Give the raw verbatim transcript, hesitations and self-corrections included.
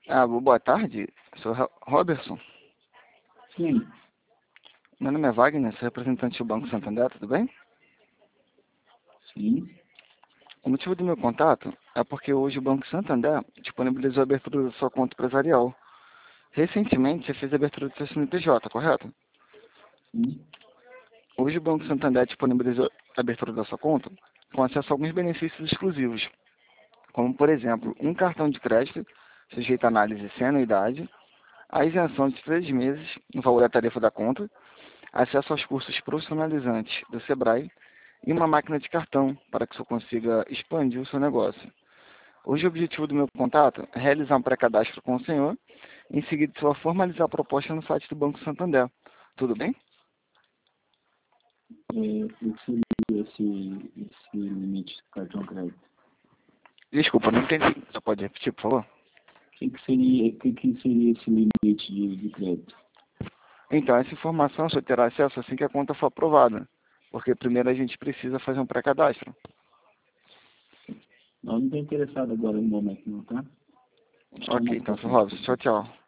Ah, boa tarde, sou Ro- Robertson. Sim, Meu nome é Wagner, sou representante do Banco Santander, tudo bem? sim. O motivo do meu contato é porque hoje o Banco Santander disponibilizou a abertura da sua conta empresarial. Recentemente, você fez a abertura do seu C N P J, correto? Sim. Hoje o Banco Santander disponibilizou a abertura da sua conta com acesso a alguns benefícios exclusivos, como, por exemplo, um cartão de crédito sujeito à análise sem anuidade, a isenção de três meses no valor da tarifa da conta, acesso aos cursos profissionalizantes do Sebrae e uma máquina de cartão para que você consiga expandir o seu negócio. Hoje o objetivo do meu contato é realizar um pré-cadastro com o senhor, em seguida você vai formalizar a proposta no site do Banco Santander. Tudo bem? É, o que seria esse, esse limite do cartão crédito? Desculpa, não entendi. Você pode repetir, por favor? O que, que seria, o que, que seria esse limite de, de crédito? Então, essa informação você terá acesso assim que a conta for aprovada, porque primeiro a gente precisa fazer um pré-cadastro. Nós não estamos interessados agora no momento, não, tá? Só Ok, mais então, pra senhor frente, Robson, tchau, pessoal. tchau.